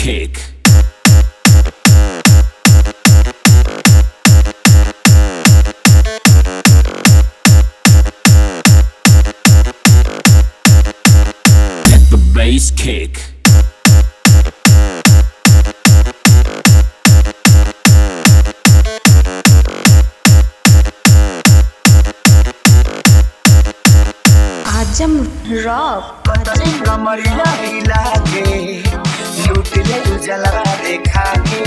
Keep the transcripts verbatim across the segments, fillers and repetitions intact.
kick. Let the bass kick. आजम rock कमरिया हिला के लूट ले जलवा देखा के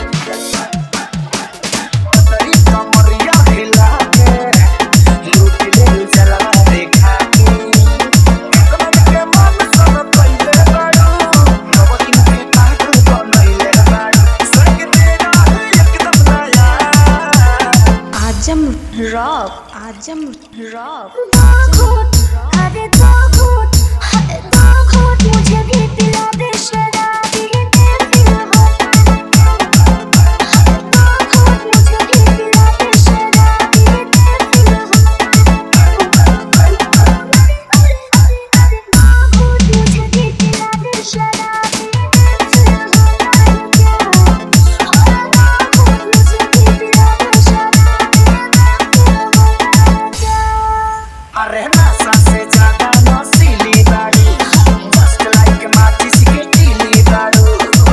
तेरी कमरिया हिला के लूट ले जलवा देखा के कमर के मन सब पहिले बड़ो नवहिन के पागल बनैले बाड़ो संग तेरा एकदम नया आजम रॉक आजम रॉक अरे दो घूंट अरे दो घूंट मुझे भी पिला दे शराबी दिल होता अरे दो घूंट मुझे भी पिला दे शराबी दिल होता अरे अरे अरे अरे दो घूंट मुझे भी पिला दे शराबी दिल होता क्या अरे दो घूंट मुझे भी पिला दे शराबी दिल होता क्या अरे नशा से ज्यादा नशीली बाड़ी जस्ट लाइक माचिस की तीली बाड़ू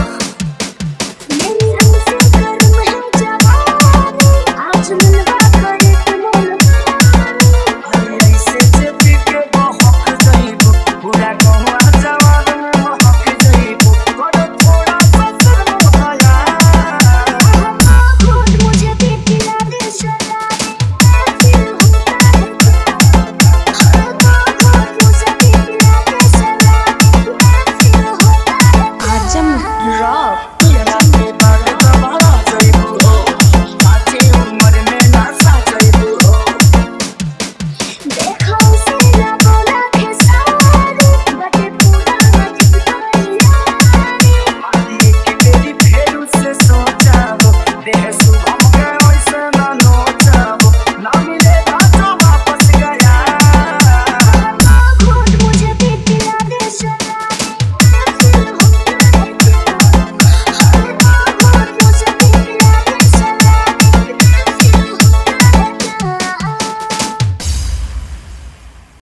मेरी रंग से गर्म है जवानी आज मिलवा करे तुमोल अरे ऐसे जेबी के बहक जाइबू पूरा गौवा जवान में महक जाइबू बड़ा थोड़ा सा शर्म आया घूट मुझे भी पिला दे शराबी दिल होता है हर घूट मुझे भी पिला दे शराबी दिल होता है आजम रॉक तेरा के